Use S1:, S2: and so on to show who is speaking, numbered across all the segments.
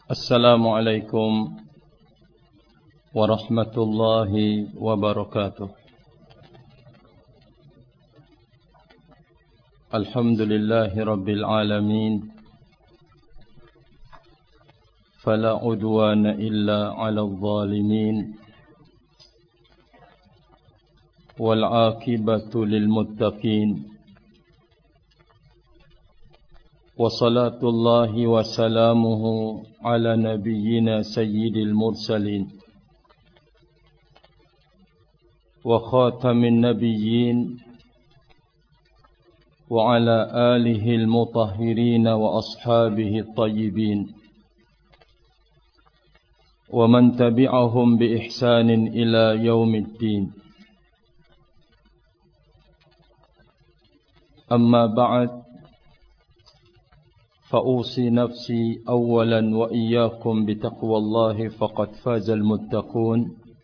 S1: Assalamualaikum warahmatullahi wabarakatuh. Alhamdulillahi rabbil alamin. Fala udwana illa 'alal zalimin. Wal 'aqibatu lil muttaqin. وصلاة الله وسلامه على نبينا سيد المرسلين وخاتم النبيين وعلى آله المطهرين وأصحابه الطيبين ومن تبعهم بإحسان إلى يوم الدين. أما بعد، فأوصي نفسي أولا وإياكم بتقوى الله فقد فاز المتقون.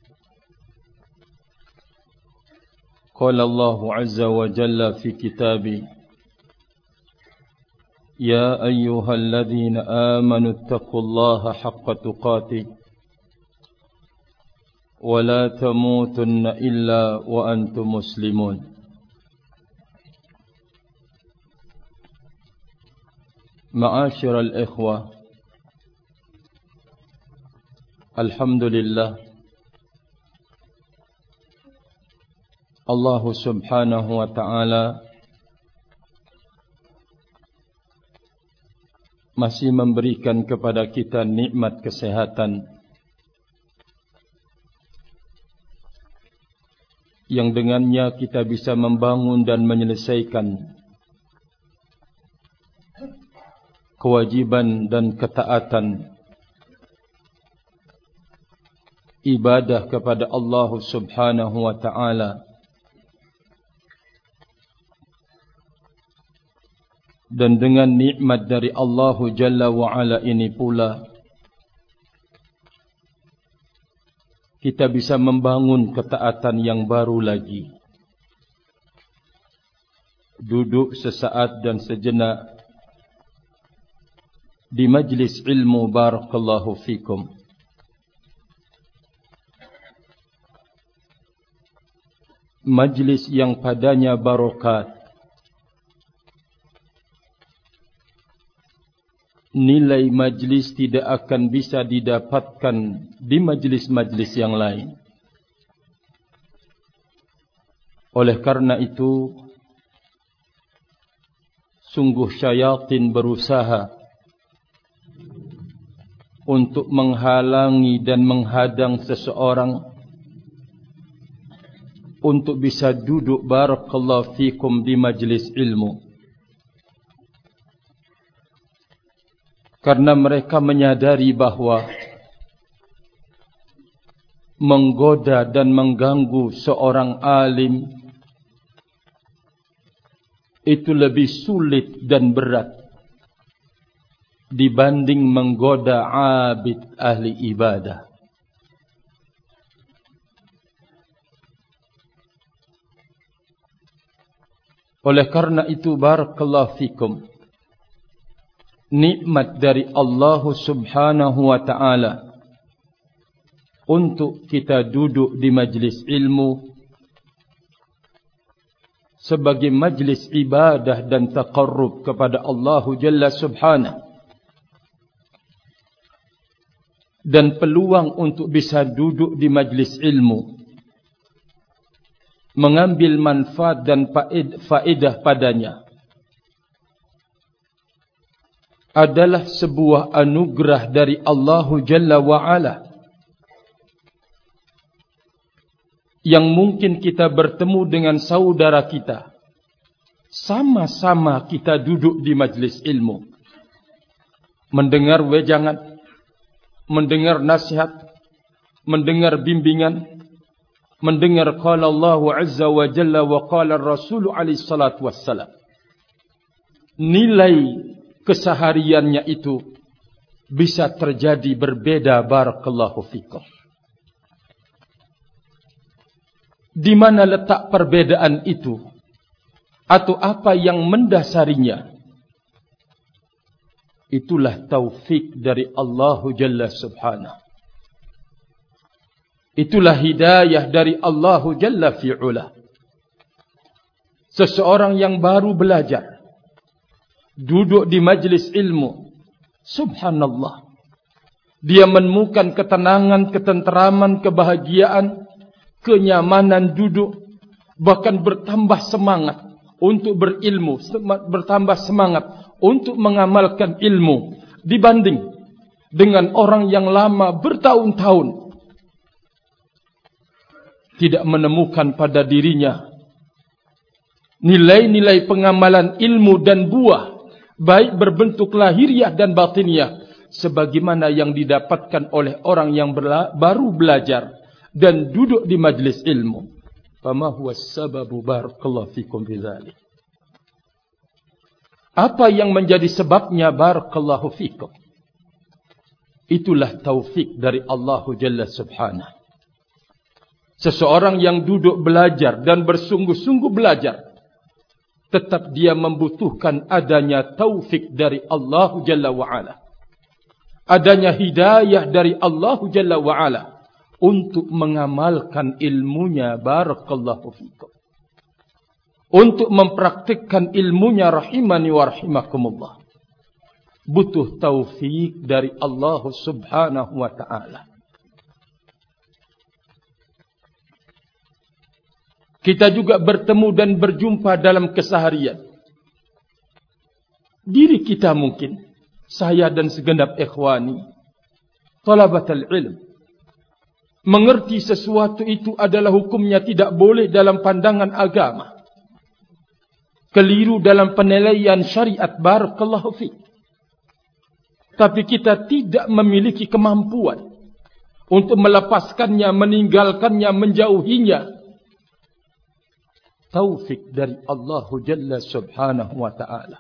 S1: قال الله عز وجل في كتابه: يا أيها الذين آمنوا اتقوا الله حق تقاته ولا تموتن إلا وأنتم مسلمون. معاشر الإخوة، Alhamdulillah, Allah subhanahu wa ta'ala masih memberikan kepada kita nikmat kesehatan yang dengannya kita bisa membangun dan menyelesaikan kewajiban dan ketaatan ibadah kepada Allah subhanahu wa ta'ala. Dan dengan nikmat dari Allah Jalla wa Ala ini pula kita bisa membangun ketaatan yang baru lagi. Duduk sesaat dan sejenak di majlis ilmu, barakallahu fikum. Majlis yang padanya barokat. Nilai majlis tidak akan bisa didapatkan di majlis-majlis yang lain. Oleh karena itu, sungguh syaitan berusaha untuk menghalangi dan menghadang seseorang untuk bisa duduk barakallahu fikum di majlis ilmu. Karena mereka menyadari bahwa menggoda dan mengganggu seorang alim itu lebih sulit dan berat dibanding menggoda abid ahli ibadah. Oleh karena itu, barakallahu fikum, nikmat dari Allah subhanahu wa ta'ala untuk kita duduk di majlis ilmu sebagai majlis ibadah dan taqarrub kepada Allah Jalla subhanahu, dan peluang untuk bisa duduk di majlis ilmu, mengambil manfaat dan faedah padanya, adalah sebuah anugerah dari Allah Jalla wa'ala yang mungkin kita bertemu dengan saudara kita, sama-sama kita duduk di majlis ilmu, mendengar wejangan, mendengar nasihat, mendengar bimbingan, mendengar qala Allah azza wa jalla wa qala Rasul alaihi salatu wassalam. Nilai kesehariannya itu bisa terjadi berbeda, barakallahu fikum. Di mana letak perbedaan itu? Atau apa yang mendasarinya? itulah taufik dari Allah Jalla Subhanahu. Itulah hidayah dari Allah Jalla fi'ula. Seseorang yang baru belajar, duduk di majlis ilmu, subhanallah, dia menemukan ketenangan, ketenteraman, kebahagiaan, kenyamanan duduk, bahkan bertambah semangat untuk berilmu, bertambah semangat untuk mengamalkan ilmu, dibanding dengan orang yang lama bertahun-tahun tidak menemukan pada dirinya nilai-nilai pengamalan ilmu dan buah, baik berbentuk lahiriah dan batiniah, sebagaimana yang didapatkan oleh orang yang baru belajar dan duduk di majlis ilmu. Fama huwa sababu barakallahu fikum bidzalik. Apa yang menjadi sebabnya barakallahu fikum? Itulah taufik dari Allah Jalla Subhanahu. Seseorang yang duduk belajar dan bersungguh-sungguh belajar, tetap dia membutuhkan adanya taufik dari Allah Jalla wa'ala, adanya hidayah dari Allah Jalla wa'ala untuk mengamalkan ilmunya barakallahu fikum, untuk mempraktikkan ilmunya rahimani wa rahimakumullah. Butuh taufik dari Allah Subhanahu wa ta'ala. Kita juga bertemu dan berjumpa dalam keseharian. Diri kita mungkin, saya dan segenap ikhwani, talabatul ilm, mengerti sesuatu itu adalah hukumnya tidak boleh dalam pandangan agama, keliru dalam penilaian syariat barakallahu fiik. Tapi kita tidak memiliki kemampuan untuk melepaskannya, meninggalkannya, menjauhinya. Taufik dari Allah Jalla Subhanahu wa ta'ala,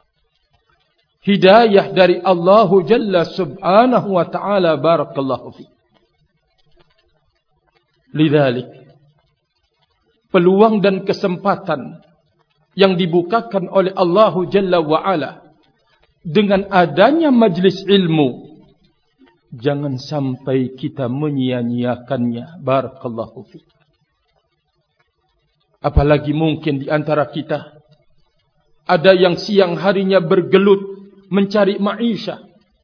S1: hidayah dari Allah Jalla Subhanahu wa ta'ala barakallahu fiik. Lidzalik, peluang dan kesempatan yang dibukakan oleh Allah Jalla wa ala dengan adanya majlis ilmu, jangan sampai kita menyia-nyiakannya barakallahu fiik. Apalagi mungkin di antara kita ada yang siang harinya bergelut mencari maisha,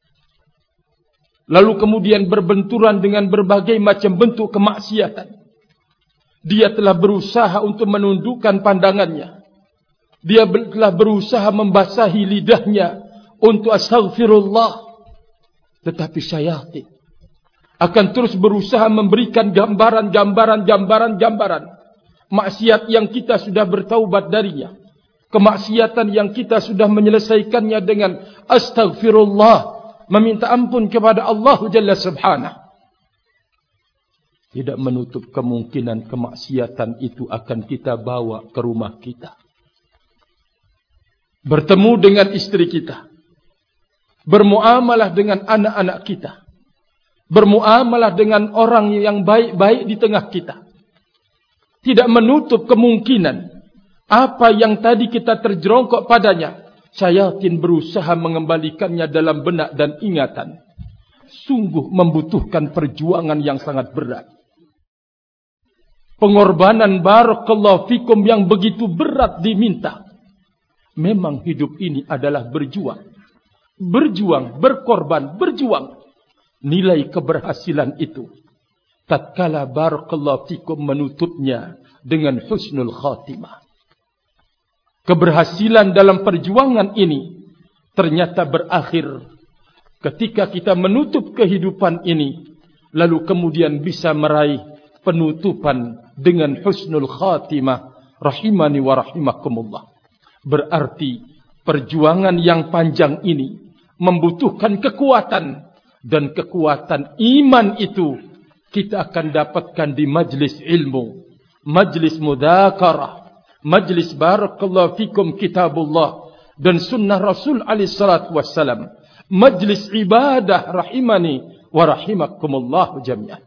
S1: lalu kemudian berbenturan dengan berbagai macam bentuk kemaksiatan. Dia telah berusaha untuk menundukkan pandangannya, dia telah berusaha membasahi lidahnya untuk astaghfirullah, tetapi syaitan akan terus berusaha memberikan gambaran maksiat yang kita sudah bertaubat darinya, kemaksiatan yang kita sudah menyelesaikannya dengan astaghfirullah, meminta ampun kepada Allah Jalla Subhanahu. Tidak menutup kemungkinan kemaksiatan itu akan kita bawa ke rumah kita, bertemu dengan istri kita, bermuamalah dengan anak-anak kita, bermuamalah dengan orang yang baik-baik di tengah kita. Tidak menutup kemungkinan apa yang tadi kita terjerongkok padanya, syaitan berusaha mengembalikannya dalam benak dan ingatan. Sungguh membutuhkan perjuangan yang sangat berat, pengorbanan barakallahu fikum yang begitu berat diminta. Memang hidup ini adalah berjuang, berkorban, berjuang. Nilai keberhasilan itu tatkala barakallahu fikum menutupnya dengan husnul khatimah. Keberhasilan dalam perjuangan ini ternyata berakhir ketika kita menutup kehidupan ini, lalu kemudian bisa meraih penutupan dengan husnul khatimah rahimani wa rahimakumullah. Berarti perjuangan yang panjang ini membutuhkan kekuatan, dan kekuatan iman itu kita akan dapatkan di majlis ilmu, majlis mudzakarah, majlis barakallahu fikum kitabullah dan sunnah Rasul alaihi salatu wassalam, majlis ibadah rahimani wa rahimakumullah jami'an.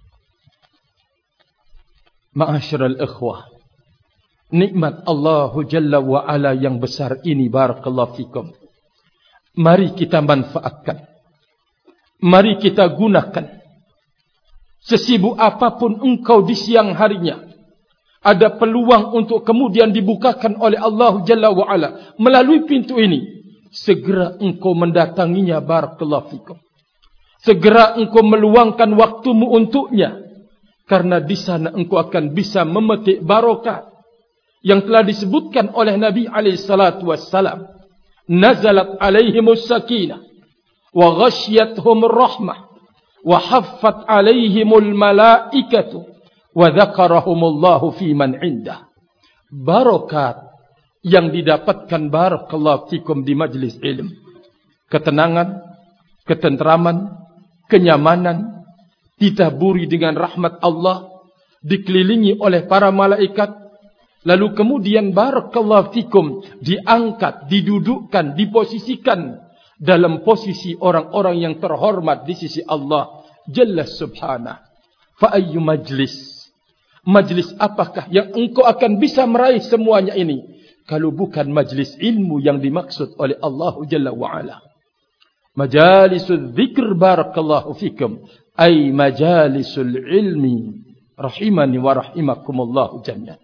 S1: Ma'asyiral ikhwah, nikmat Allah Jalla wa ala yang besar ini barakallahu fikum Mari kita manfaatkan. Mari kita gunakan. Sesibuk apapun engkau di siang harinya, ada peluang untuk kemudian dibukakan oleh Allah Jalla wa'ala melalui pintu ini. Segera engkau mendatanginya, barakallahu fikum. Segera engkau meluangkan waktumu untuknya. Karena di sana engkau akan bisa memetik barokah yang telah disebutkan oleh Nabi SAW. Nazalat alaihimus sakinah wa ghasyiathumur rahmah wa haffat alaihimul malaikatu wa dzakarahumullahu fi man indah. Barokat yang didapatkan, barakallahu fikum, di majlis ilmu. Ketenangan, ketenteraman, kenyamanan, ditaburi dengan rahmat Allah, dikelilingi oleh para malaikat, lalu kemudian barakallahu fikum diangkat, didudukkan, diposisikan dalam posisi orang-orang yang terhormat di sisi Allah Jalla subhanahu. Fa ayyu majlis, majlis apakah yang engkau akan bisa meraih semuanya ini kalau bukan majlis ilmu yang dimaksud oleh Allah Jalla wa'ala. Majalisul dzikr, barakallahu fikum, ay majalisul ilmi, rahimani wa rahimakumullahu jami'an.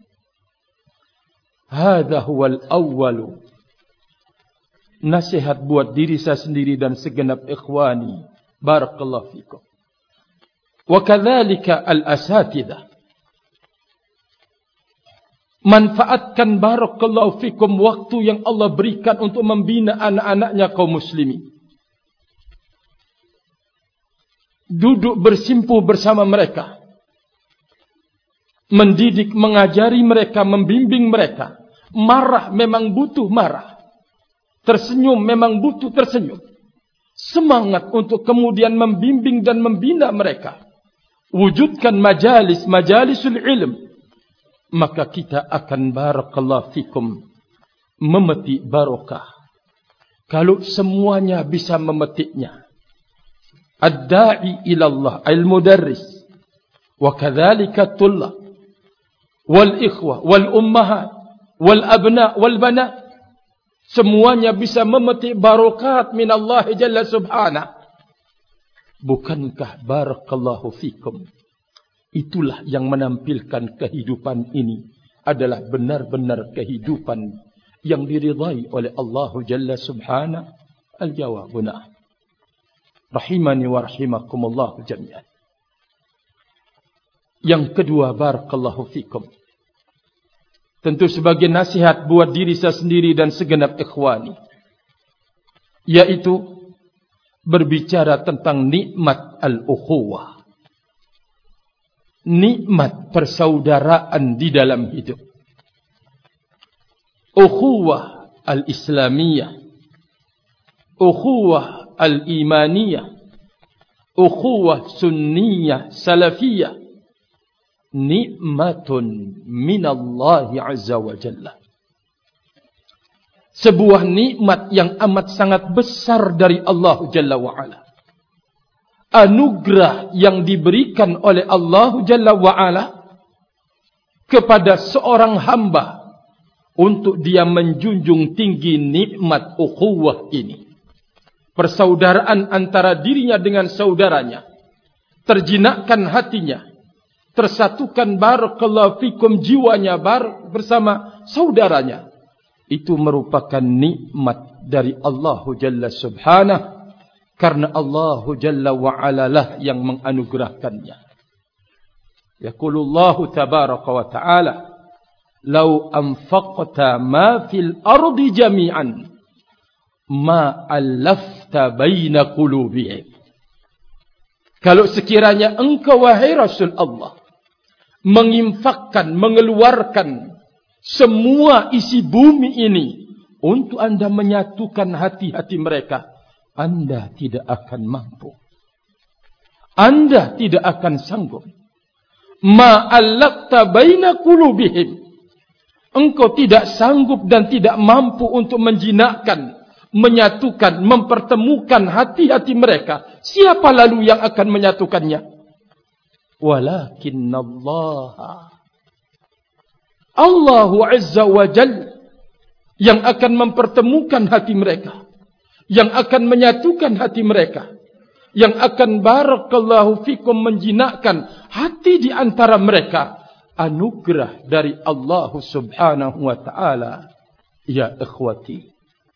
S1: Hadha huwal awwalu. Nasihat buat diri saya sendiri dan segenap ikhwani, barakallahu fikum. Wa kadzalika al-asatidzah. Manfaatkan, barakallahu fikum, waktu yang Allah berikan untuk membina anak-anaknya kaum muslimin. Duduk bersimpuh bersama mereka, mendidik, mengajari mereka, membimbing mereka. Marah memang butuh marah, tersenyum memang butuh tersenyum. Semangat untuk kemudian membimbing dan membina mereka. Wujudkan majalisul ilm, maka kita akan, barakallahu fikum, memetik barokah. Kalau semuanya bisa memetiknya. Ad-da'i ilallah, al-mudarris, wa kadzalika tullab, wal ikhwah, wal ummahat, wal abna, wal banat. Semuanya bisa memetik barokat min Allah Jalla subhanahu. Bukankah, barakallahu fikum, itulah yang menampilkan kehidupan ini adalah benar-benar kehidupan yang diridai oleh Allah Jalla subhanahu? Al-jawabuna rahimani wa rahimakumullah jami'an. Yang kedua, barakallahu fikum, tentu sebagai nasihat buat diri saya sendiri dan segenap ikhwani, yaitu berbicara tentang nikmat al-ukhuwah, nikmat persaudaraan di dalam hidup. Ukhuwah al-islamiyah, ukhuwah al-imaniyah, ukhuwah sunniyah salafiyah, nikmatun minallahi azza wa jalla. Sebuah nikmat yang amat sangat besar dari Allah Jalla wa'ala. Anugerah yang diberikan oleh Allah Jalla wa'ala kepada seorang hamba untuk dia menjunjung tinggi nikmat ukhuwah ini. Persaudaraan antara dirinya dengan saudaranya, terjinakkan hatinya, tersatukan, barakallahu fikum, jiwanya bersama saudaranya. Itu merupakan nikmat dari Allah Jalla subhanahu, karena Allah Jalla wa'ala lah yang menganugerahkannya. Yaqulullahu tabaraka wa ta'ala, "Lau anfaqta ma fil ardi jami'an ma allafta baina qulubihim." Kalau sekiranya engkau, wahai Rasul Allah, menginfakkan, mengeluarkan semua isi bumi ini untuk anda menyatukan hati-hati mereka, anda tidak akan mampu. Anda tidak akan sanggup. Ma'allaqta baina qulubihim. Engkau tidak sanggup dan tidak mampu untuk menjinakkan, menyatukan, mempertemukan hati-hati mereka. Siapa lalu yang akan menyatukannya? Walakinnallaha, Allahu Azza wa Jalla yang akan mempertemukan hati mereka, yang akan menyatukan hati mereka, yang akan barakallahu fikum menjinakkan hati di antara mereka, anugerah dari Allah Subhanahu wa taala. Ya ikhwati,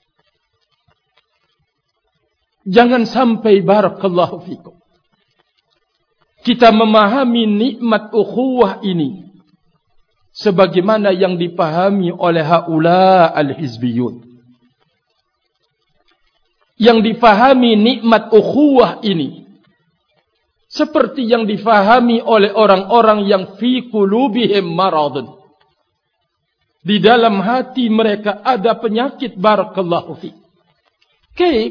S1: jangan sampai barakallahu fikum kita memahami nikmat ukhuwah ini sebagaimana yang dipahami oleh haula al-hizbiyun. Yang difahami nikmat ukhuwah ini seperti yang difahami oleh orang-orang yang fi qulubihim maradun. Di dalam hati mereka ada penyakit, barakallahu fi. Kaif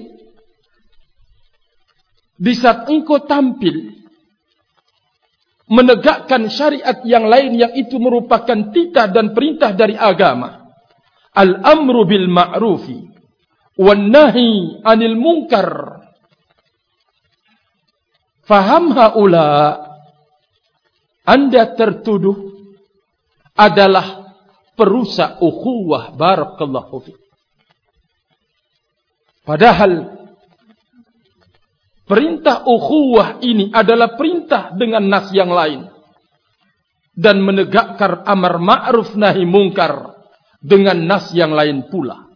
S1: di saat engkau tampil menegakkan syariat yang lain yang itu merupakan titah dan perintah dari agama. Al-amru bil ma'rufi wan nahi 'anil munkar. Faham haula, Anda tertuduh adalah perusak ukhuwah, barakallahu fi. Padahal perintah ukhuwah ini adalah perintah dengan nas yang lain. Dan menegakkan amar ma'ruf nahi mungkar dengan nas yang lain pula.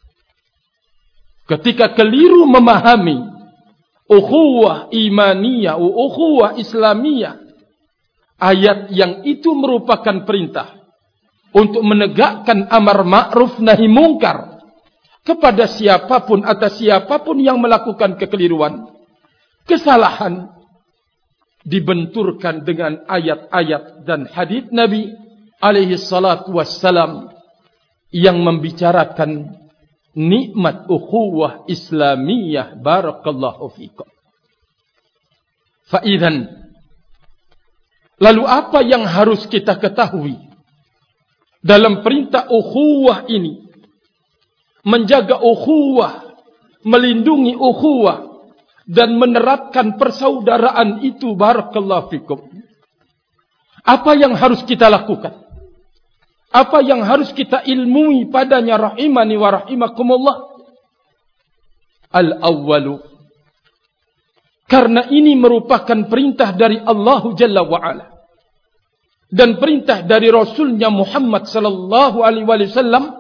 S1: Ketika keliru memahami ukhuwah imaniyah, ukhuwah islamiyah, ayat yang itu merupakan perintah untuk menegakkan amar ma'ruf nahi mungkar kepada siapapun atas siapapun yang melakukan kekeliruan, kesalahan, dibenturkan dengan ayat-ayat dan hadis Nabi alaihi salatu wassalam yang membicarakan nikmat ukhuwah islamiyah, barakallahu fikum. Fa'idzan, lalu apa yang harus kita ketahui dalam perintah ukhuwah ini? Menjaga ukhuwah, melindungi ukhuwah, dan menerapkan persaudaraan itu, barakallahu fikum. Apa yang harus kita lakukan? Apa yang harus kita ilmui padanya, rahimani wa rahimakumullah? Al-awwalu, karena ini merupakan perintah dari Allah Jalla wa'ala dan perintah dari Rasulnya Muhammad sallallahu alaihi wasallam,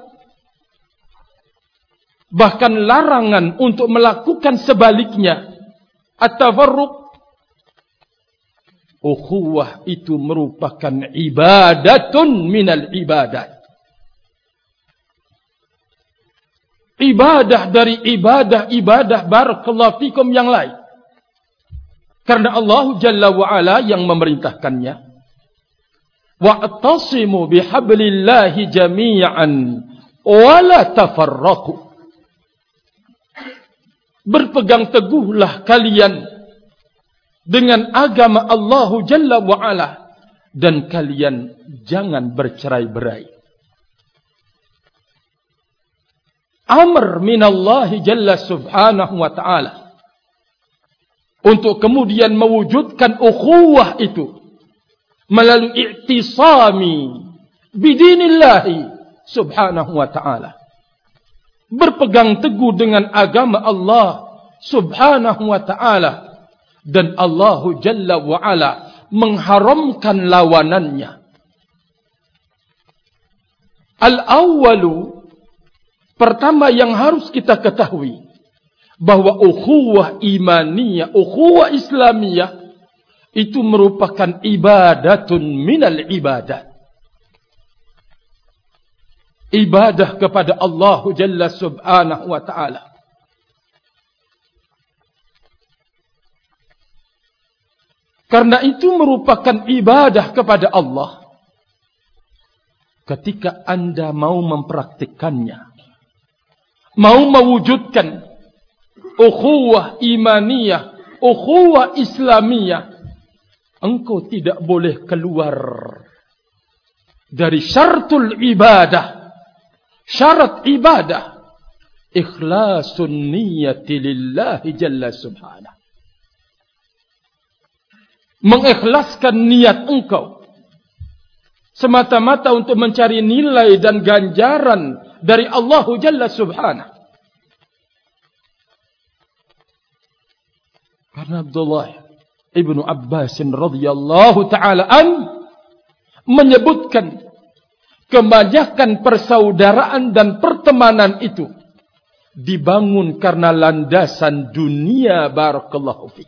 S1: bahkan larangan untuk melakukan sebaliknya, at-tafarruq. Ukhuwah itu merupakan ibadatun minal ibadat. Ibadah dari ibadah-ibadah, barakallahu fikum, yang lain. Karena Allah Jalla wa'ala yang memerintahkannya. Wa'tasimu bihablillahi jami'an wa la tafarraqu. Berpegang teguhlah kalian dengan agama Allah Jalla wa'ala, dan kalian jangan bercerai-berai. Amr minallahi Jalla subhanahu wa ta'ala untuk kemudian mewujudkan ukhuwah itu melalui i'tisami bidinillahi subhanahu wa ta'ala. Berpegang teguh dengan agama Allah subhanahu wa ta'ala, dan Allah Jalla wa'ala mengharamkan lawanannya. Al-awwalu, pertama yang harus kita ketahui, bahwa ukhuwah imaniyah, ukhuwah islamiyah, itu merupakan ibadatun minal ibadat. Ibadah kepada Allah Jalla subhanahu wa ta'ala. Karena itu merupakan ibadah kepada Allah. Ketika Anda mau mempraktikkannya, mau mewujudkan ukhuwah imaniyah, ukhuwah islamiyah, engkau tidak boleh keluar dari syaratul ibadah. Syarat ibadah, ikhlasun niyati lillahi Jalla subhanahu. Mengikhlaskan niat engkau semata-mata untuk mencari nilai dan ganjaran dari Allah Jalla subhanahu. Karena Abdullah ibnu Abbas radhiyallahu ta'ala menyebutkan kebanyakan persaudaraan dan pertemanan itu dibangun karena landasan dunia. Barakallahu fiik.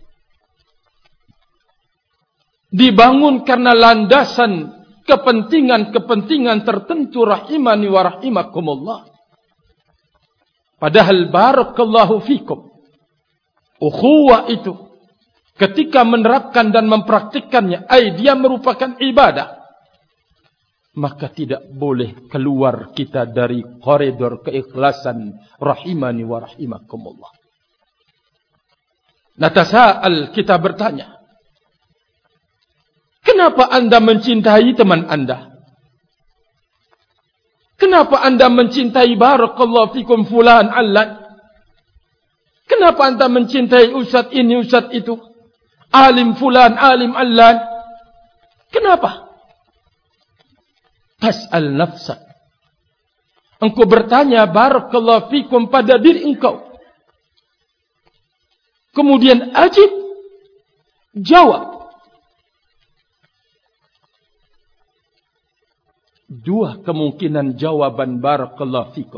S1: Dibangun karena landasan kepentingan-kepentingan tertentu. Rahimani wa rahimakumullah. Padahal barakallahu fikum, ukhuwah itu ketika menerapkan dan mempraktikkannya, dia merupakan ibadah, maka tidak boleh keluar kita dari koridor keikhlasan. Rahimani wa rahimakumullah. Natasa'al, kita bertanya, kenapa anda mencintai teman anda? Kenapa anda mencintai barakallahu fikum fulan allan? Kenapa anda mencintai ustaz ini, ustaz itu? Alim fulan, alim allan? Kenapa? Tas'al nafsak. Engkau bertanya barakallahu fikum pada diri engkau. Kemudian ajib, jawab. Dua kemungkinan jawaban barakallahu fikum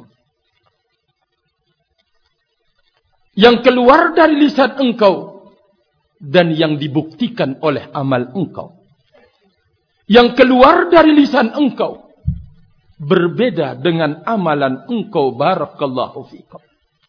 S1: yang keluar dari lisan engkau dan yang dibuktikan oleh amal engkau. Yang keluar dari lisan engkau berbeda dengan amalan engkau. Barakallahu fikum.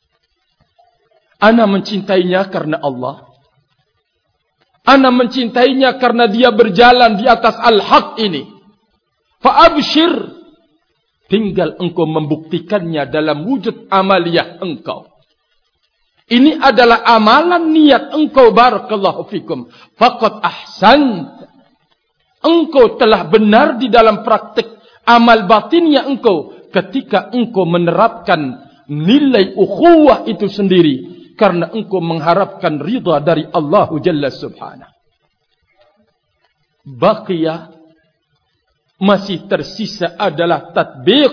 S1: Ana mencintainya karena Allah. Ana mencintainya karena dia berjalan di atas al-haq ini. Fa'abshir, tinggal engkau membuktikannya dalam wujud amaliyah engkau. Ini adalah amalan niat engkau. Barakallahu fikum. Faqad ahsant, engkau telah benar di dalam praktik amal batinnya engkau ketika engkau menerapkan nilai ukhuwah itu sendiri karena engkau mengharapkan ridha dari Allah Jalla Subhanahu. Baqiyah, masih tersisa adalah tatbiq,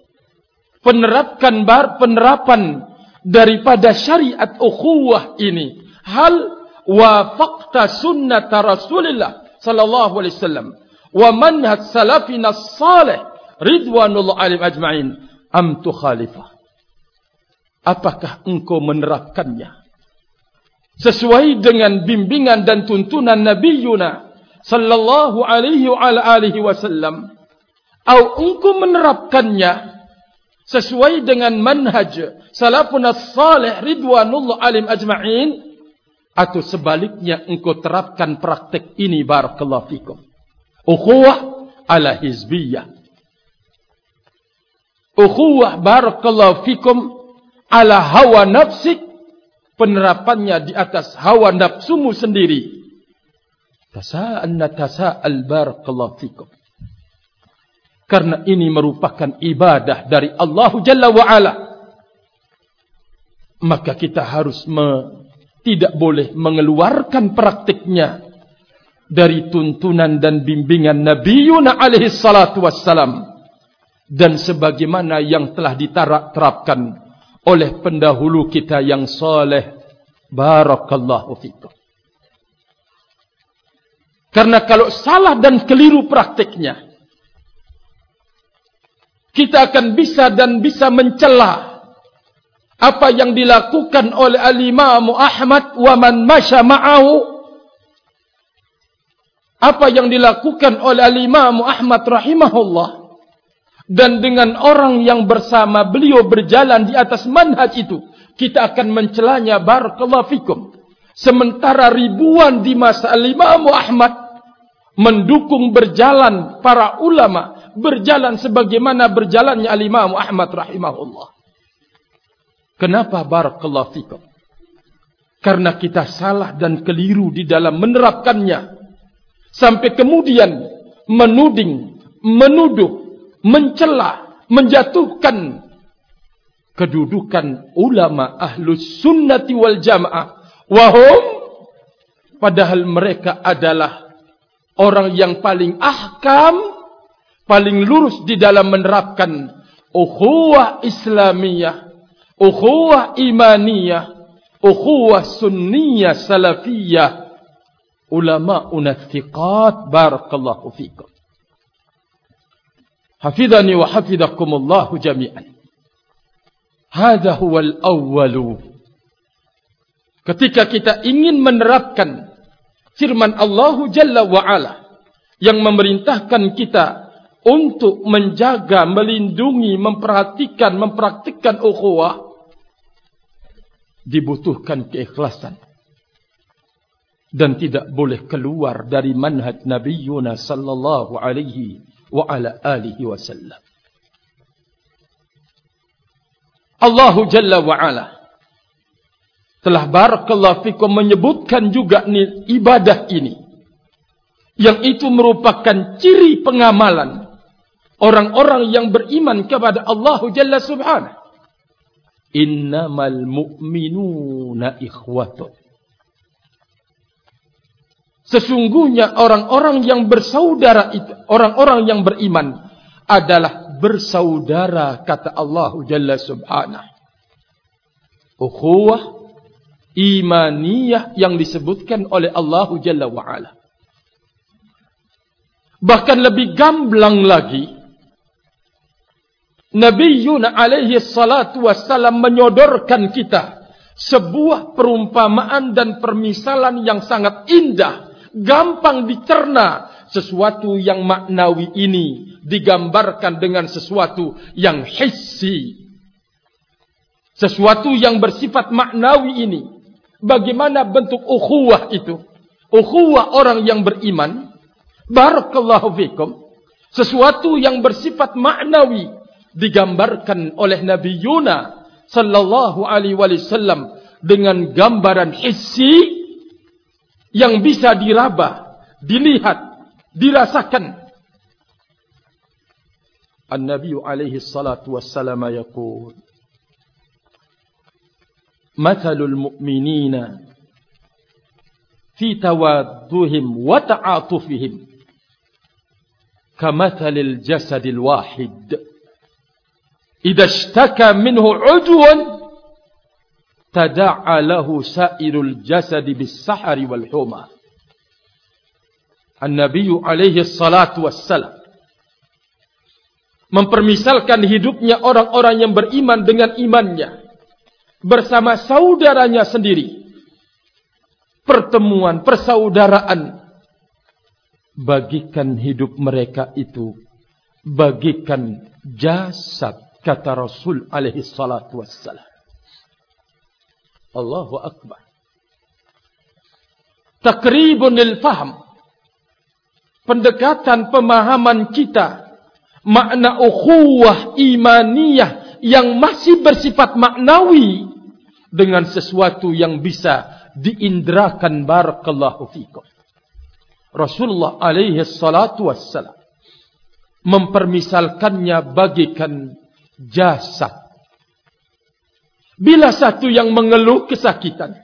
S1: penerapan daripada syariat ukhuwah ini. Hal wafaqta sunnah Rasulullah sallallahu alaihi wasallam wa manhaj salafina salih ridwanullah alaihim ajma'in am tukhalifah. Apakah engkau menerapkannya sesuai dengan bimbingan dan tuntunan Nabiyuna sallallahu alaihi wa alihi wasallam, atau engkau menerapkannya sesuai dengan manhaj salafun as-salih ridwanullah alaihim ajma'in, atau sebaliknya engkau terapkan praktek ini. Barakallahu fikum. Ukhuwah ala hizbiyah, ukhuwah barakallahu fikum ala hawa nafsik, penerapannya di atas hawa nafsumu sendiri. Tasa'al barakallahu fikum. Karena ini merupakan ibadah dari Allah Jalla wa'ala, maka kita harus tidak boleh mengeluarkan praktiknya dari tuntunan dan bimbingan Nabiyuna alaihi salatu wassalam, dan sebagaimana yang telah diterapkan oleh pendahulu kita yang saleh. Barakallahu fikum. Karena kalau salah dan keliru praktiknya, kita akan bisa mencela apa yang dilakukan oleh al-Imam Ahmad wa man masya ma'ahu, apa yang dilakukan oleh al-Imam Ahmad rahimahullah, dan dengan orang yang bersama beliau berjalan di atas manhaj itu, kita akan mencelanya. Barakallahu fikum. Sementara ribuan di masa al-Imam Ahmad mendukung berjalan para ulama, berjalan sebagaimana berjalannya al-Imam Ahmad rahimahullah. Kenapa? Barakallahu fikum. Karena kita salah dan keliru di dalam menerapkannya, sampai kemudian menuding, menuduh, mencela, menjatuhkan kedudukan ulama ahlus sunnati wal jamaah. Wahum, padahal mereka adalah orang yang paling ahkam, paling lurus di dalam menerapkan ukhuwah Islamiyah, ukhuwah imaniyah, ukhuwah sunniyah salafiyah, ulama'una thiqat, barakallahu fikum. Hafidhani wa hafidhakumullahu jami'an. Hadha huwal awwalu. Ketika kita ingin menerapkan firman Allah Jalla wa'ala yang memerintahkan kita untuk menjaga, melindungi, memperhatikan, mempraktikkan ukhuwah, dibutuhkan keikhlasan. Dan tidak boleh keluar dari manhaj Nabiyuna sallallahu alaihi wa ala alihi wasallam. Allah Jalla wa'ala telah barakallahu fikum menyebutkan juga ibadah ini, yang itu merupakan ciri pengamalan orang-orang yang beriman kepada Allah Jalla subhanahu. Innamal mu'minuna ikhwatun. Sesungguhnya orang-orang yang bersaudara itu, orang-orang yang beriman adalah bersaudara, kata Allah Jalla subhanahu. Ukhuwah imaniyah yang disebutkan oleh Allah Jalla wa'ala. Bahkan lebih gamblang lagi, Nabiyuna alaihi salatu wassalam menyodorkan kita sebuah perumpamaan dan permisalan yang sangat indah, gampang dicerna. Sesuatu yang maknawi ini digambarkan dengan sesuatu yang hissi, sesuatu yang bersifat maknawi ini. Bagaimana bentuk ukhuwah itu? Ukhuwah orang yang beriman, barakallahu fikum, sesuatu yang bersifat maknawi digambarkan oleh Nabi Yuna sallallahu alaihi wasallam dengan gambaran hissi yang bisa diraba, dilihat, dirasakan. An-Nabi alaihi salatu wassalam yaqul, mathalul mu'minina fi tawadduhim wa ta'atufihim kamathalil jasadil wahid idza ishtaka minhu 'udwan tada'a lahu sa'irul jasadi bis-sahari wal huma. An-Nabi alaihi salatu wassalam mempermisalkan hidupnya orang-orang yang beriman dengan imannya bersama saudaranya sendiri. Pertemuan, persaudaraan. Bagikan hidup mereka itu bagikan jasad, kata Rasul alaihi salatu wassalam. Allahu akbar. Takribun lil fahm. Pendekatan pemahaman kita makna ukhuwah imaniyah yang masih bersifat maknawi dengan sesuatu yang bisa diindrakan, barakallahu fikum. Rasulullah alaihi salatu wassalam mempermisalkannya bagikan jasad. Bila satu yang mengeluh kesakitan,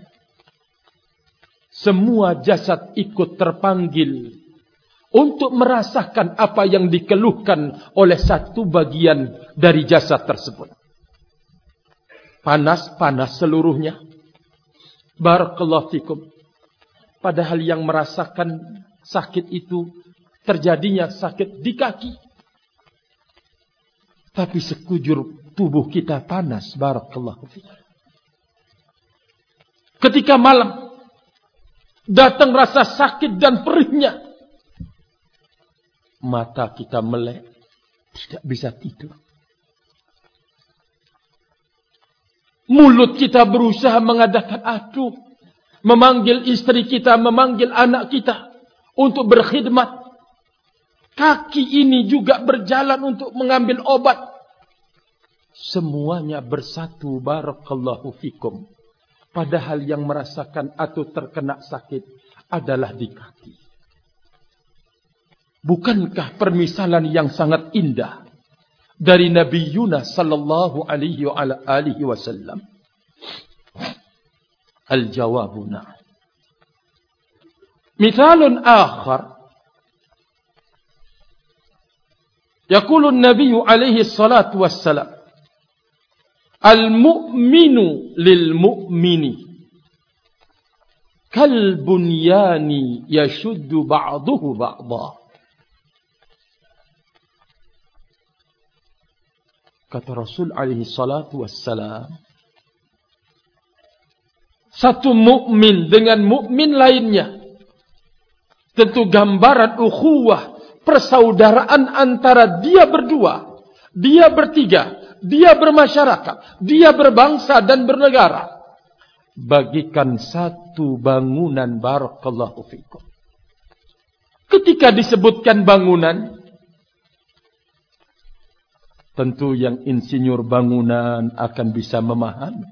S1: semua jasad ikut terpanggil untuk merasakan apa yang dikeluhkan oleh satu bagian dari jasad tersebut. Panas-panas seluruhnya. Barakallahu fikum. Padahal yang merasakan sakit itu terjadinya sakit di kaki. Tapi sekujur tubuh kita panas. Barakallahu fikum. Ketika malam datang rasa sakit dan perihnya, mata kita melek, tidak bisa tidur. Mulut kita berusaha mengadakan aduh, memanggil istri kita, memanggil anak kita untuk berkhidmat. Kaki ini juga berjalan untuk mengambil obat. Semuanya bersatu, barakallahu fikum. Padahal yang merasakan atau terkena sakit adalah di kaki. Bukankah permisalan yang sangat indah dari Nabi Yunus sallallahu alaihi wa ala alihi wasallam? Al-jawabuna. Mithalun akhar. Yaqulu an-nabiy alaihi salatu wassalam, al-mu'minu lil-mu'mini kal bunyani yashuddu ba'duhu ba'dha. Kata Rasul alaihi salatu wassalam, satu mukmin dengan mukmin lainnya, tentu gambaran ukhuwah, persaudaraan antara dia berdua, dia bertiga, dia bermasyarakat, dia berbangsa dan bernegara. Bagikan satu bangunan, barakallahu fikum. Ketika disebutkan bangunan, tentu yang insinyur bangunan akan bisa memahami.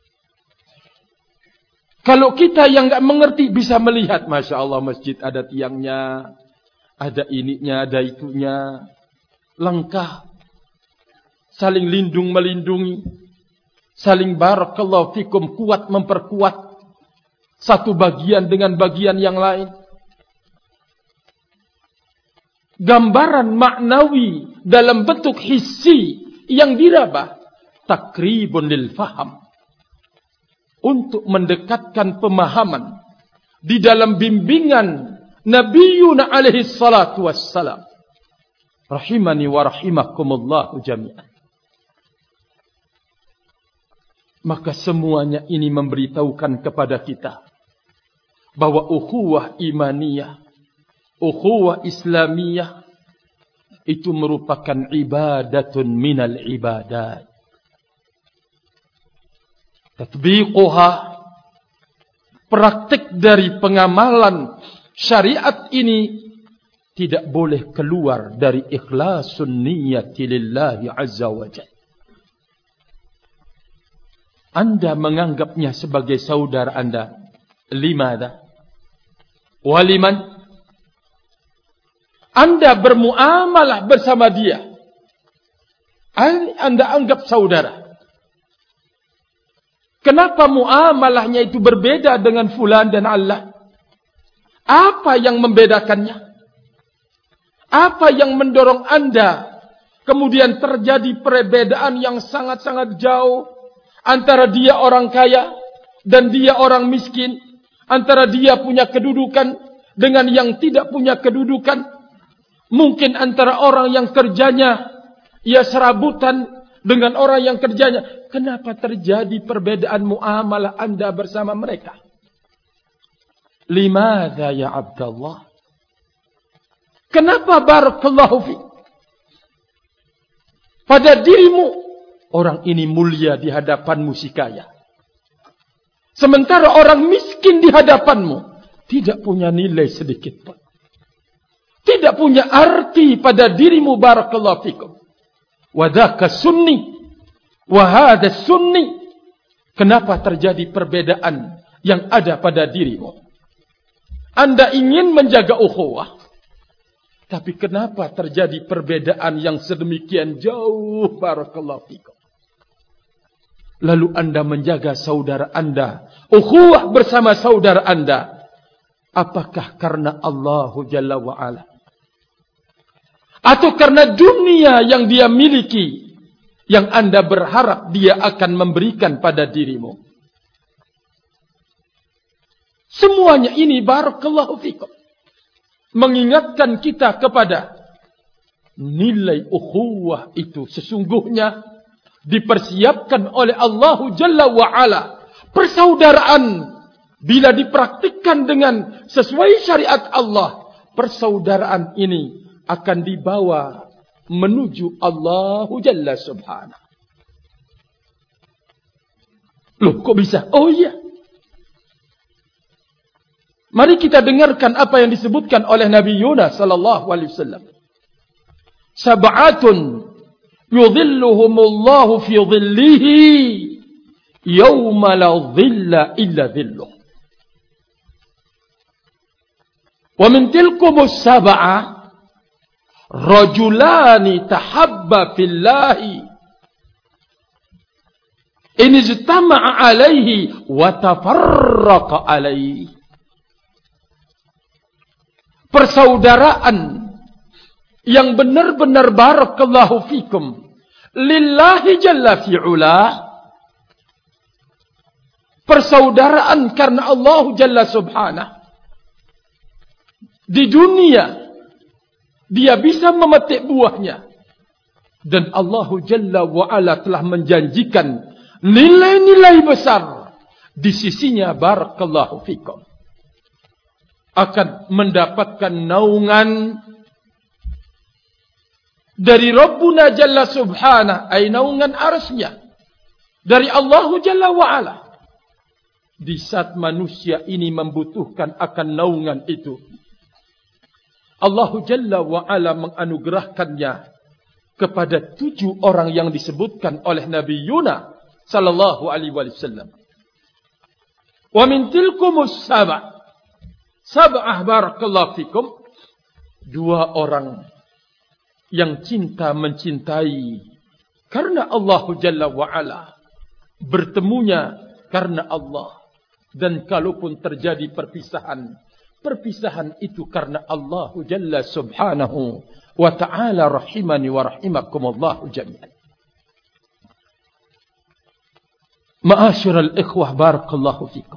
S1: Kalau kita yang enggak mengerti bisa melihat, Masya Allah, masjid ada tiangnya, ada ininya, ada itunya, lengkap, saling lindung melindungi, saling barakallahu fikum, kuat memperkuat satu bagian dengan bagian yang lain. Gambaran maknawi dalam bentuk hissi yang diraba, takribun lil faham, untuk mendekatkan pemahaman di dalam bimbingan Nabiyuna alaihi salatu wassalam. Rahimani wa rahimakumullahu jami'an. Maka semuanya ini memberitahukan kepada kita bahwa ukhuwah imaniyah, ukhuwah islamiyah itu merupakan ibadatun minal ibadat. Tatbiquha, praktik dari pengamalan syariat ini tidak boleh keluar dari ikhlasun niyati lillahi azza wa jalla. Anda menganggapnya sebagai saudara Anda. Limada? Waliman? Anda bermuamalah bersama dia. Anda anggap saudara. Kenapa muamalahnya itu berbeda dengan fulan dan Allah? Apa yang membedakannya? Apa yang mendorong Anda kemudian terjadi perbedaan yang sangat-sangat jauh antara dia orang kaya dan dia orang miskin, antara dia punya kedudukan dengan yang tidak punya kedudukan, mungkin antara orang yang kerjanya ia serabutan dengan orang yang kerjanya. Kenapa terjadi perbedaan muamalah Anda bersama mereka? Limadha ya Abdullah? Kenapa barakallahu fi? Pada dirimu orang ini mulia di hadapanmu si kaya, sementara orang miskin di hadapanmu tidak punya nilai sedikit pun, tidak punya arti pada dirimu, barakallahu fikum. Wadhaka sunni wahada sunni. Kenapa terjadi perbedaan yang ada pada dirimu? Anda ingin menjaga ukhuwah, tapi kenapa terjadi perbedaan yang sedemikian jauh, barakallahu fikum? Lalu Anda menjaga saudara Anda, ukhuwah bersama saudara Anda. Apakah karena Allah Jalla wa'ala? Atau karena dunia yang dia miliki, yang Anda berharap dia akan memberikan pada dirimu? Semuanya ini barakallahu fikum mengingatkan kita kepada nilai ukhuwah itu sesungguhnya dipersiapkan oleh Allah Jalla wa'ala. Persaudaraan bila dipraktikkan dengan sesuai syariat Allah, persaudaraan ini akan dibawa menuju Allah Jalla subhanahu. Loh, kok bisa? Oh iya. Mari kita dengarkan apa yang disebutkan oleh Nabi Yunus sallallahu alaihi wasallam. Sab'atun yudhilluhumullahu fi dhillihi yawma la dhilla illa dhilluh. Wa min tilkumus sab'a rajulani tahabba fillahi in ijtama'a alaihi wa tafarraqa alaihi. Persaudaraan yang benar-benar barakallahu fikum lillahi jalla fi'ula persaudaraan karena Allah Jalla Subhanahu. Di dunia dia bisa memetik buahnya, dan Allah Jalla wa'ala telah menjanjikan nilai-nilai besar di sisinya, barakallahu fikum, akan mendapatkan naungan dari Rabbuna Jalla Subhanahu, ay naungan arsy-Nya dari Allah Jalla wa'ala. Di saat manusia ini membutuhkan akan naungan itu, Allah Jalla wa'ala menganugerahkannya kepada 7 orang yang disebutkan oleh Nabi Yuna sallallahu alaihi wasallam. Wa min tilkumus sab'ah barakallahu fikum, 2 orang yang cinta mencintai karena Allah Jalla wa'ala, bertemunya karena Allah, dan kalaupun terjadi perpisahan itu karena Allah Jalla Subhanahu wa ta'ala, rahimani wa rahimakumullahu jami'an. Ma'asyiral ikhwah barakallahu fikum,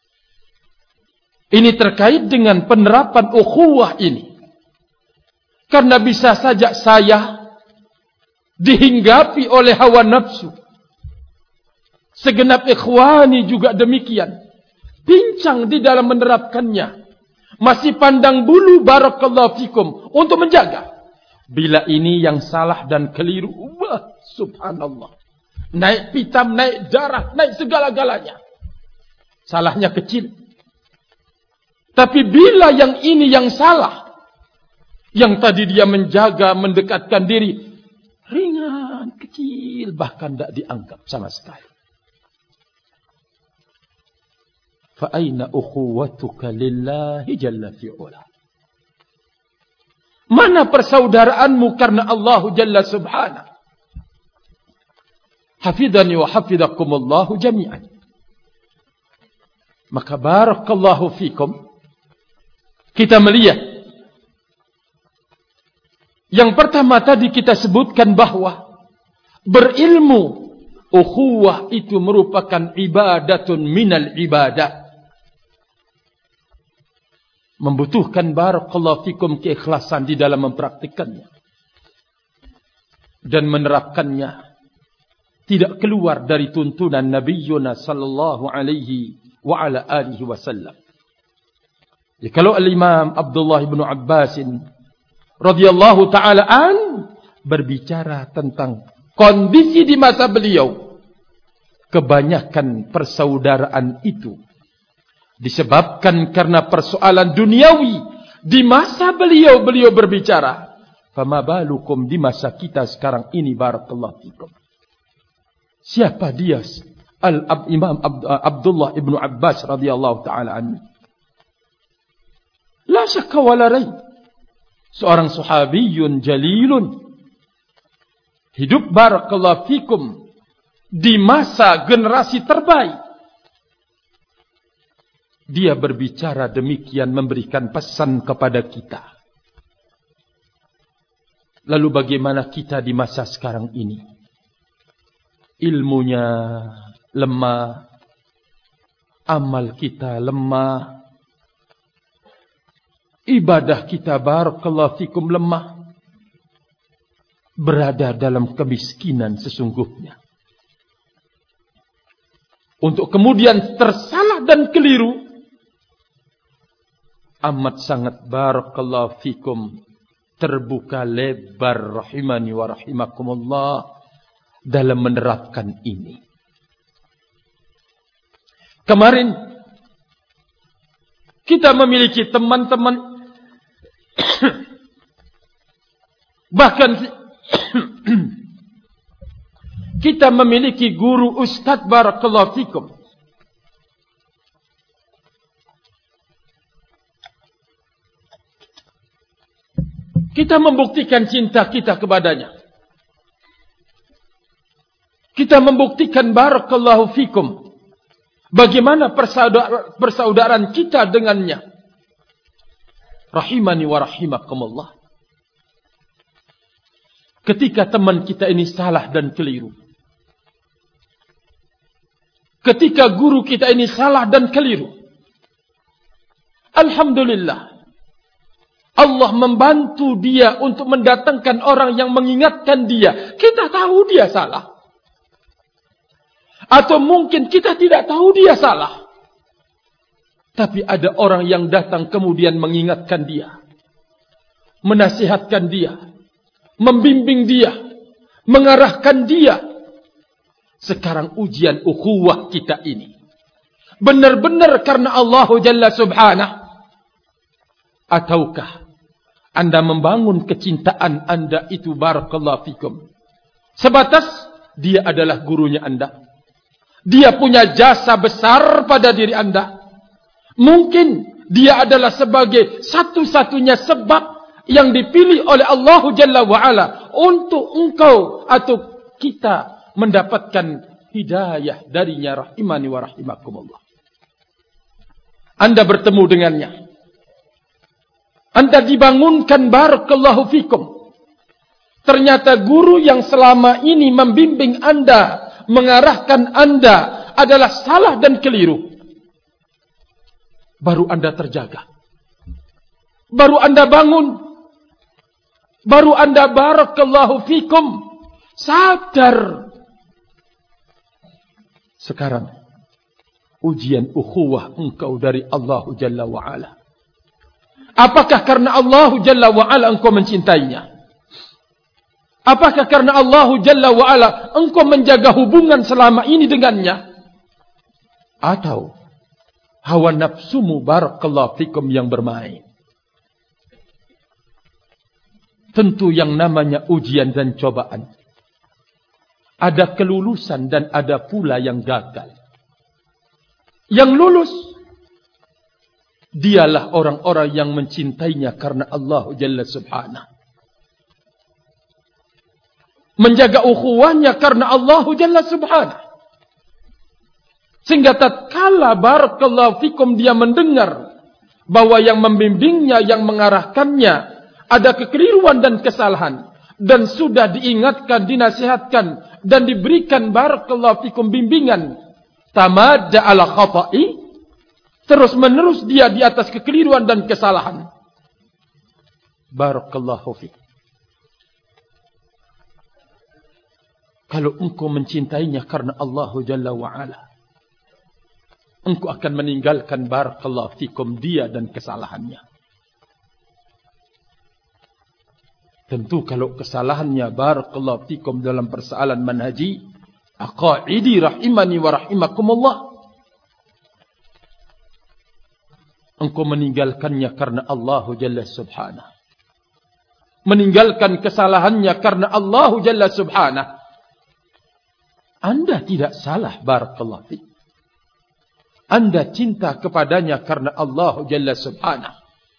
S1: ini terkait dengan penerapan ukhuwah ini. Karena bisa saja saya dihinggapi oleh hawa nafsu, segenap ikhwani juga demikian, pincang di dalam menerapkannya, masih pandang bulu barakallahu fikum untuk menjaga. Bila ini yang salah dan keliru, wah subhanallah, naik pitam, naik darah, naik segala-galanya. Salahnya kecil. Tapi bila yang ini yang salah, yang tadi dia menjaga, mendekatkan diri, ringan, kecil, bahkan tidak dianggap sama sekali. Fa aina ukhuwatuka lillahi jalla fi'ula? Mana persaudaraanmu karena Allah Jalla Subhanahu? Hafidhani wa hafidhakumullahu jami'an. Maka barakallahu fikum, kita melihat yang pertama tadi kita sebutkan bahwa berilmu, ukhuwah itu merupakan ibadatun minal ibadat. Membutuhkan barakallahu fikum keikhlasan di dalam mempraktikannya dan menerapkannya, tidak keluar dari tuntunan Nabiyuna sallallahu alaihi wa ala alihi wasallam. Ya, kalau Al-Imam Abdullah bin Abbas radhiyallahu taala an berbicara tentang kondisi di masa beliau, kebanyakan persaudaraan itu disebabkan karena persoalan duniawi. Di masa beliau berbicara, fama balukum di masa kita sekarang ini barakallahu fikum. Siapa dia? Al-Imam Abdullah ibn Abbas radhiyallahu taala anhu. La syakka wala raib, seorang sahabiyun jalilun, hidup barakallahu fikum di masa generasi terbaik. Dia berbicara demikian, memberikan pesan kepada kita. Lalu bagaimana kita di masa sekarang ini? Ilmunya lemah, amal kita lemah, ibadah kita barakallahu fikum lemah, berada dalam kemiskinan sesungguhnya. Untuk kemudian tersalah dan keliru, amat sangat barakallahu fikum terbuka lebar, rahimani wa rahimakumullah, dalam menerapkan ini. Kemarin kita memiliki teman-teman bahkan kita memiliki guru ustaz barakallahu fikum, kita membuktikan cinta kita kepadanya. Kita membuktikan barakallahu fikum bagaimana persaudaraan kita dengannya. Rahimani wa rahimakumullah. Ketika teman kita ini salah dan keliru, ketika guru kita ini salah dan keliru. Alhamdulillah, Allah membantu dia untuk mendatangkan orang yang mengingatkan dia. Kita tahu dia salah. Atau mungkin kita tidak tahu dia salah. Tapi ada orang yang datang kemudian mengingatkan dia, menasihatkan dia, membimbing dia, mengarahkan dia. Sekarang ujian ukhuwah kita ini benar-benar karena Allah Jalla Subhanahu, ataukah Anda membangun kecintaan Anda itu barakallahu fikum sebatas dia adalah gurunya Anda, dia punya jasa besar pada diri Anda. Mungkin dia adalah sebagai satu-satunya sebab yang dipilih oleh Allah Jalla wa'ala untuk engkau atau kita mendapatkan hidayah darinya, rahimani wa rahimakumullah. Anda bertemu dengannya, Anda dibangunkan barakallahu fikum. Ternyata guru yang selama ini membimbing Anda, mengarahkan Anda adalah salah dan keliru. Baru Anda terjaga, baru Anda bangun, baru Anda barakallahu fikum sadar. Sekarang ujian ukhuwah engkau dari Allah Jalla wa'ala. Apakah karena Allah Jalla wa'ala engkau mencintainya? Apakah karena Allah Jalla wa'ala engkau menjaga hubungan selama ini dengannya? Atau hawa nafsumu barakallahu fikum yang bermain? Tentu yang namanya ujian dan cobaan, ada kelulusan dan ada pula yang gagal. Yang lulus, dialah orang-orang yang mencintainya karena Allah Jalla Subhanahu, menjaga ukhuwahnya karena Allah Jalla Subhanahu. Sehingga tatkala barakallahu fikum dia mendengar bahwa yang membimbingnya, yang mengarahkannya ada kekeliruan dan kesalahan, dan sudah diingatkan, dinasihatkan dan diberikan barakallahu fikum bimbingan, tamadda ala khata'i, terus menerus dia di atas kekeliruan dan kesalahan. Barakallahu fikum. Kalau engkau mencintainya karena Allah Jalla wa'ala, engkau akan meninggalkan barakallahu fikum dia dan kesalahannya. Tentu kalau kesalahannya barakallahu fikum dalam persoalan manhaji, aqaidi rahimani wa rahimakumullah, engkau meninggalkannya karena Allah Jalla Subhanahu, meninggalkan kesalahannya karena Allah Jalla Subhanahu. Anda tidak salah barakallahu fikum. Anda cinta kepadanya karena Allah Jalla Subhanahu.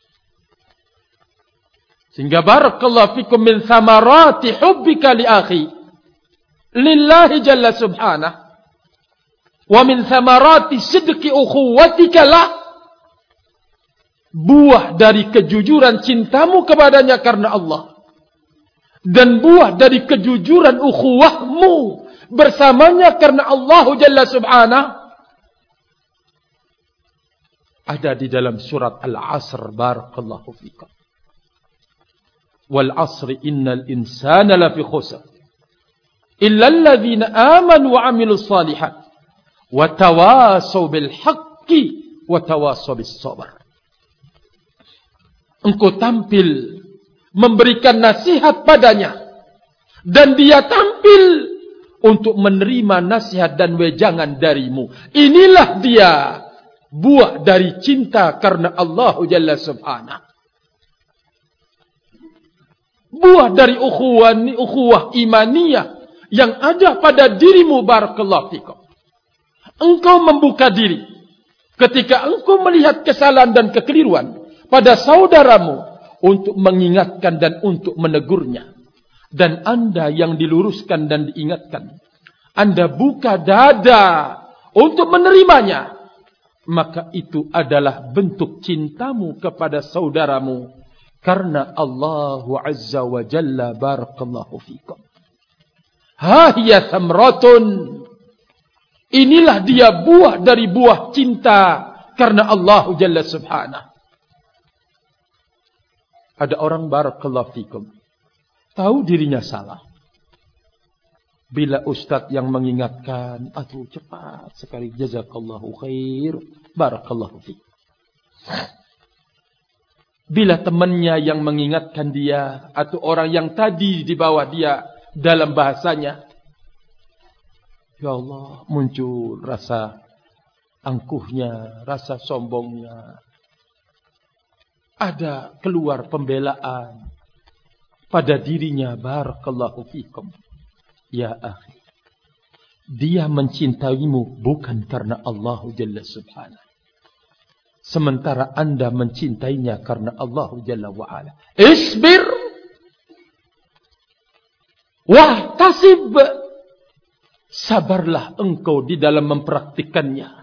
S1: Sehingga barakallahu fikum min thamarati hubbika li akhi lillahi Jalla Subhanahu, wa min thamarati sidqi ukhuwatika lah, buah dari kejujuran cintamu kepadanya karena Allah, dan buah dari kejujuran ukhuwahmu bersamanya karena Allah Jalla Subhanahu, ada di dalam surat Al-Asr barakallahu fikum. Wal asri innal insana lafi khusr illa alladhina amanu wa amilus salihat wa tawasaw bil haqqi wa tawasaw bis sabr. Engkau tampil memberikan nasihat padanya, dan dia tampil untuk menerima nasihat dan wejangan darimu. Inilah dia buah dari cinta karena Allah Jalla Subhanahu. Buah dari ukhuwah imaniyah yang ada pada dirimu barakallahu fikum. Engkau membuka diri ketika engkau melihat kesalahan dan kekeliruan pada saudaramu untuk mengingatkan dan untuk menegurnya. Dan Anda yang diluruskan dan diingatkan, Anda buka dada untuk menerimanya, maka itu adalah bentuk cintamu kepada saudaramu karena Allah Azza wa Jalla barakallahu fikum. Ha hiya thamratun Inilah dia buah dari buah cinta karena Allah Jalla Subhanahu. Ada orang barakallahu fikum, tahu dirinya salah. Bila ustaz yang mengingatkan, aduh cepat sekali, jazakallahu khair, barakallahu fikum. Bila temannya yang mengingatkan dia, atau orang yang tadi di bawah dia dalam bahasanya, ya Allah, muncul rasa angkuhnya, rasa sombongnya. Ada keluar pembelaan pada dirinya, barakallahu fikum. Ya akhi, dia mencintaimu bukan karena Allah Jalla Subhanahu. Sementara anda mencintainya karena Allah Jalla wa'ala. Isbir wahtasib. Sabarlah engkau di dalam mempraktikannya.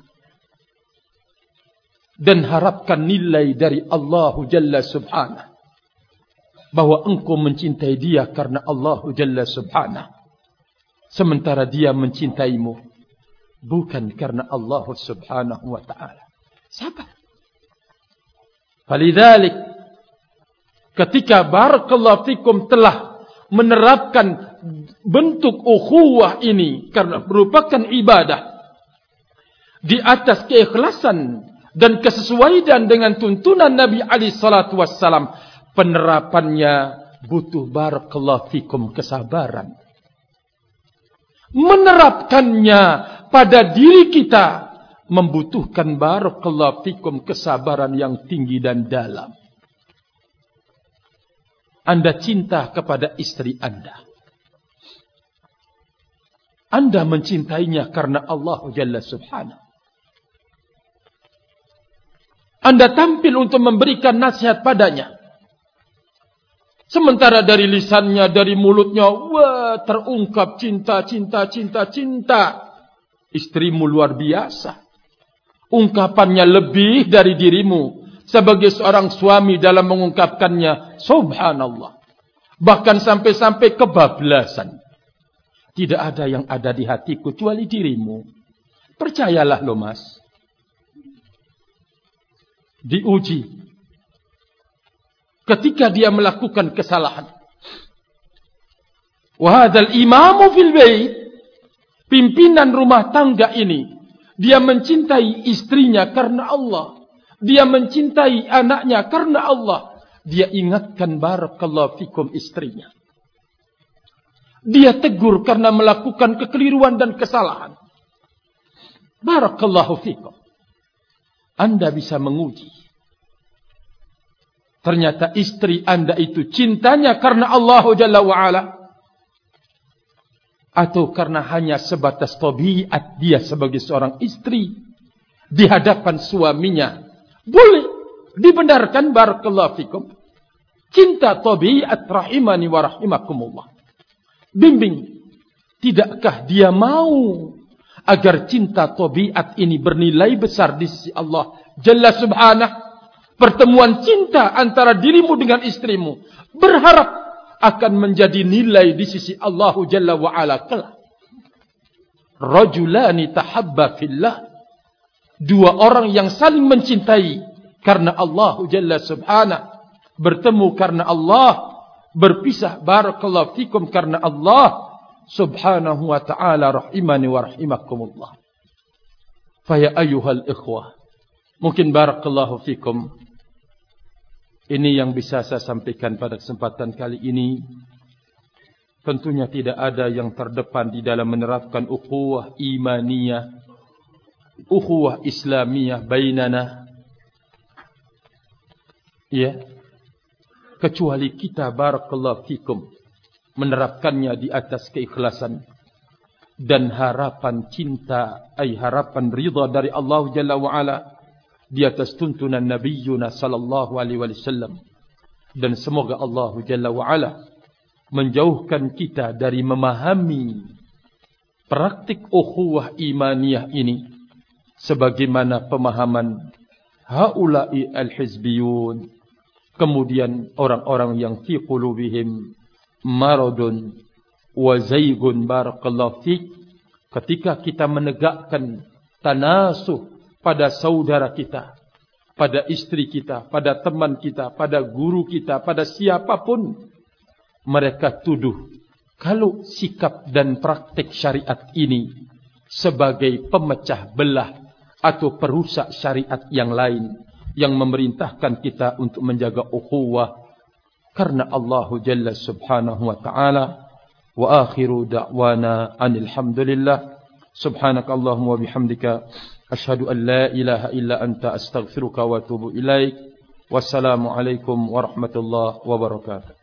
S1: Dan harapkan nilai dari Allah Jalla Subhanahu. Bahwa engkau mencintai dia karena Allah Jalla Subhanahu. Sementara dia mencintaimu bukan karena Allah Subhanahu wa ta'ala. Sabar. Falidhalik, ketika barakallahu fikum telah menerapkan bentuk ukhuwah ini karena merupakan ibadah di atas keikhlasan dan kesesuaian dengan tuntunan Nabi alaihi salatu wassalam, penerapannya butuh barakallahu fikum kesabaran. Menerapkannya pada diri kita membutuhkan barakallahu fikum kesabaran yang tinggi dan dalam. Anda cinta kepada istri Anda. Anda mencintainya karena Allah Jalla Subhanahu. Anda tampil untuk memberikan nasihat padanya. Sementara dari lisannya, dari mulutnya, wah, terungkap cinta, cinta, cinta, cinta. Istrimu luar biasa. Ungkapannya lebih dari dirimu. Sebagai seorang suami dalam mengungkapkannya, subhanallah. Bahkan sampai-sampai kebablasan. Tidak ada yang ada di hatiku kecuali dirimu. Percayalah lo mas. Diuji. Ketika dia melakukan kesalahan. Wahadal imamu fil bait. Pimpinan rumah tangga ini. Dia mencintai istrinya karena Allah. Dia mencintai anaknya karena Allah. Dia ingatkan barakallahu fikum istrinya. Dia tegur karena melakukan kekeliruan dan kesalahan. Barakallahu fikum. Anda bisa menguji. Ternyata istri Anda itu cintanya karena Allah Jalla wa'ala. Atau karena hanya sebatas tabiat dia sebagai seorang istri. Di hadapan suaminya. Boleh dibenarkan barakallahu fikum. Cinta tabiat rahimani wa rahimakumullah. Bimbing. Tidakkah dia mau agar cinta tabiat ini bernilai besar di sisi Allah Jalla Subhanahu? Pertemuan cinta antara dirimu dengan istrimu berharap akan menjadi nilai di sisi Allah Jalla wa'ala kelak. Rajulani tahabba fillah. Dua orang yang saling mencintai karena Allah Jalla Subhanahu. Bertemu karena Allah. Berpisah barakallahu fikum karena Allah Subhanahu wa ta'ala rahimani wa rahimakumullah. Faya ayyuhal ikhwah. Mungkin barakallahu fikum. Ini yang bisa saya sampaikan pada kesempatan kali ini. Tentunya tidak ada yang terdepan di dalam menerapkan ukhuwah imaniyah, ukhuwah islamiyah bainana. Ya. Kecuali kita barakallahu fikum menerapkannya di atas keikhlasan dan harapan cinta, harapan ridha dari Allah Jalla wa'ala. Di atas tuntunan Nabiyyuna sallallahu alaihi wasallam. Dan semoga Allah Jalla wa'ala menjauhkan kita dari memahami praktik ukhuwah imaniyah ini sebagaimana pemahaman haula'i al-hizbiyun, kemudian orang-orang yang fi qulubihim maradun wa zaygun barakallahu fik, ketika kita menegakkan tanasuh pada saudara kita, pada istri kita, pada teman kita, pada guru kita, pada siapapun, mereka tuduh kalau sikap dan praktik syariat ini sebagai pemecah belah atau perusak syariat yang lain yang memerintahkan kita untuk menjaga ukhuwah karena Allah Jalla Subhanahu wa taala. Wa akhiru da'wana anil hamdulillah subhanakallahumma wa bihamdika asyhadu an la ilaha illa anta astaghfiruka wa atubu ilaik. Wassalamu alaikum warahmatullahi wabarakatuh.